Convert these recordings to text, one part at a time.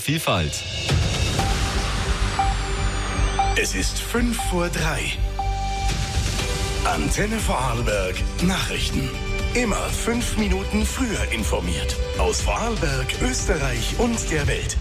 Vielfalt. Es ist 5:03 Uhr. Antenne Vorarlberg Nachrichten. Immer 5 Minuten früher informiert. Aus Vorarlberg, Österreich und der Welt.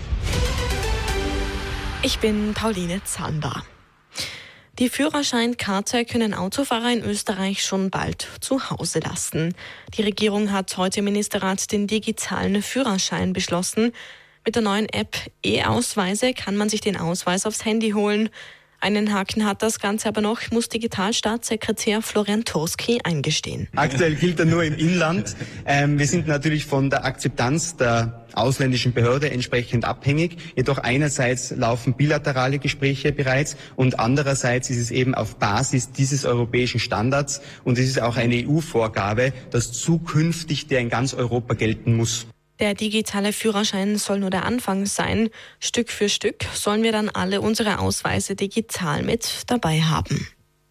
Ich bin Pauline Zander. Die Führerscheinkarte können Autofahrer in Österreich schon bald zu Hause lassen. Die Regierung hat heute im Ministerrat den digitalen Führerschein beschlossen. Mit der neuen App E-Ausweise kann man sich den Ausweis aufs Handy holen. Einen Haken hat das Ganze aber noch, muss Digitalstaatssekretär Florian Turski eingestehen. Aktuell gilt er nur im Inland. Wir sind natürlich von der Akzeptanz der ausländischen Behörde entsprechend abhängig. Jedoch einerseits laufen bilaterale Gespräche bereits und andererseits ist es eben auf Basis dieses europäischen Standards und es ist auch eine EU-Vorgabe, dass zukünftig der in ganz Europa gelten muss. Der digitale Führerschein soll nur der Anfang sein. Stück für Stück sollen wir dann alle unsere Ausweise digital mit dabei haben.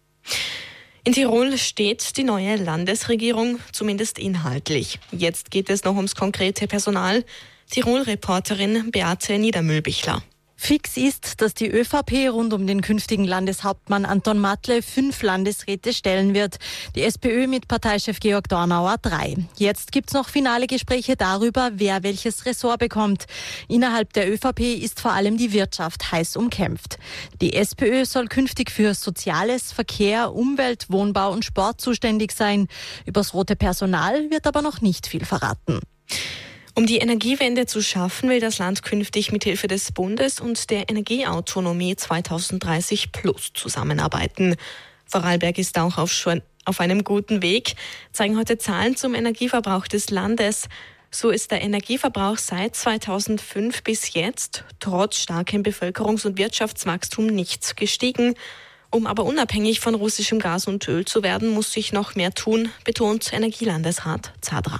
In Tirol steht die neue Landesregierung, zumindest inhaltlich. Jetzt geht es noch ums konkrete Personal. Tirol-Reporterin Beate Niedermühlbichler. Fix ist, dass die ÖVP rund um den künftigen Landeshauptmann Anton Matle 5 Landesräte stellen wird. Die SPÖ mit Parteichef Georg Dornauer 3. Jetzt gibt's noch finale Gespräche darüber, wer welches Ressort bekommt. Innerhalb der ÖVP ist vor allem die Wirtschaft heiß umkämpft. Die SPÖ soll künftig für Soziales, Verkehr, Umwelt, Wohnbau und Sport zuständig sein. Übers rote Personal wird aber noch nicht viel verraten. Um die Energiewende zu schaffen, will das Land künftig mithilfe des Bundes und der Energieautonomie 2030 Plus zusammenarbeiten. Vorarlberg ist auch auf einem guten Weg, zeigen heute Zahlen zum Energieverbrauch des Landes. So ist der Energieverbrauch seit 2005 bis jetzt trotz starkem Bevölkerungs- und Wirtschaftswachstum nicht gestiegen. Um aber unabhängig von russischem Gas und Öl zu werden, muss sich noch mehr tun, betont Energielandesrat Zadra.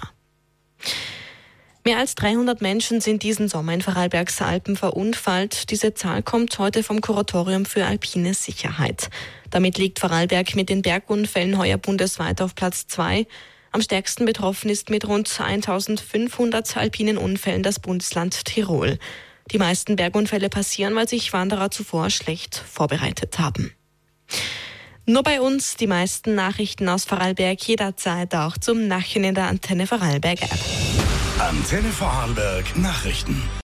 Mehr als 300 Menschen sind diesen Sommer in Vorarlbergs Alpen verunfallt. Diese Zahl kommt heute vom Kuratorium für alpine Sicherheit. Damit liegt Vorarlberg mit den Bergunfällen heuer bundesweit auf Platz 2. Am stärksten betroffen ist mit rund 1500 alpinen Unfällen das Bundesland Tirol. Die meisten Bergunfälle passieren, weil sich Wanderer zuvor schlecht vorbereitet haben. Nur bei uns die meisten Nachrichten aus Vorarlberg jederzeit auch zum Nachhinein in der Antenne Vorarlberg App. Antenne Vorarlberg Nachrichten.